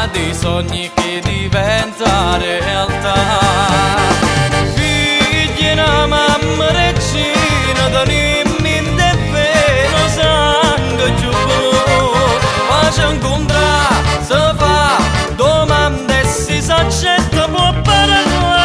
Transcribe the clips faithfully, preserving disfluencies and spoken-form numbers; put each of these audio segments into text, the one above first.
dei sogni che diventa realtà. Figli una mamma regina, tenimmi in te peno sangue giù blu. Faccia incontrare, si fa domande e si s'accetta può parlare.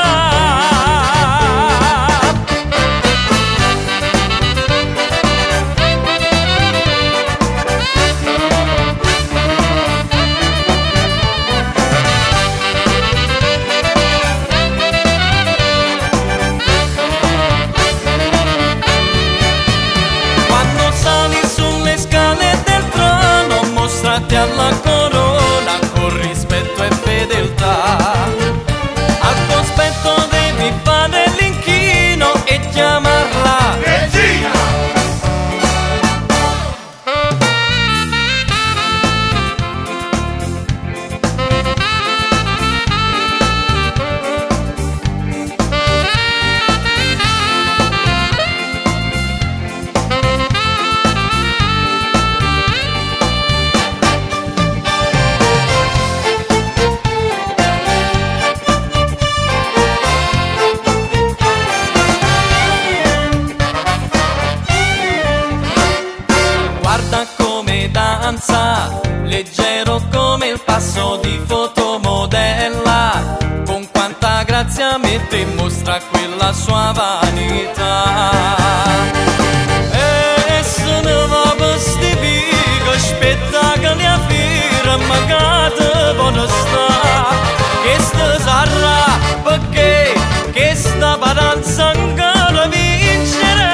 Alla corona con rispetto e fedeltà, al cospetto devi fare l'inchino e chiamarla regina. Guarda come danza, leggero come il passo di fotomodella, con quanta grazia mette in mostra quella sua vanità. E se ne va per sti pico, spettacoli a firma che te buona sta, che sta sarà perché che sta paranza ancora vincerà.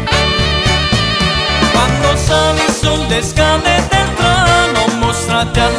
Le scale del trono mostrate alla